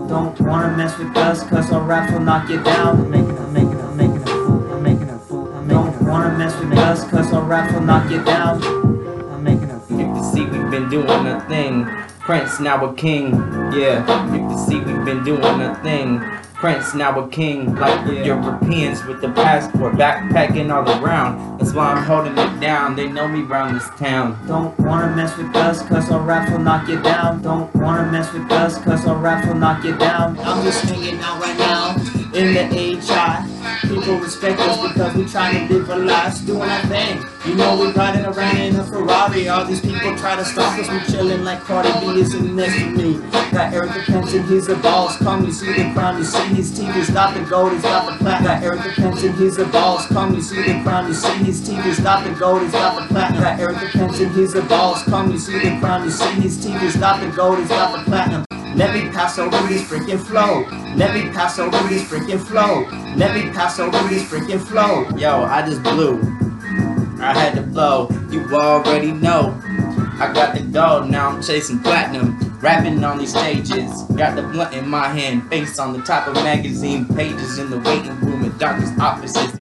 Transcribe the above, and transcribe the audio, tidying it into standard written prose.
Don't wanna mess with us, cause our raps will knock you down. I'm making a fool, I'm making a fool. Don't wanna mess with us, cause our raps will knock you down. I'm making a fool. You can see we've been doing a thing. Prince, now a king. Yeah, you can see we've been doing a thing. Prince, now a king. Like Europeans with the passport, backpacking all around. That's why I'm holding it down. They know me round this town. Don't wanna mess with us, cause our raps will knock you down. Don't wanna mess with us, cause our raps will knock you down. I'm just hanging out right now in the HI. People respect us because we trying to live our lives, doing our thing. You know we riding around in a Ferrari. All these people try to stop us. We chilling like Cardi B is sitting next to me. Got Erica Kenton, he's the boss. Come, you see the crown, you see his teeth. He's got the gold, he's got the platinum. Got Erica Kenton, he's the boss. Come, you see the crown, you see his teeth. He's got the gold, he's got the platinum. Got Erica Kenton, he's the boss. Come, you see the crown, you see his teeth. He's got the gold, he's got the platinum. Let me pass over this freaking flow. Let me pass over this freaking flow. Let me pass over this freaking flow. Yo, I just blew. I had to blow. You already know. I got the gold, now I'm chasing platinum. Rapping on these stages. Got the blunt in my hand. Face on the top of magazine pages in the waiting room at doctor's offices.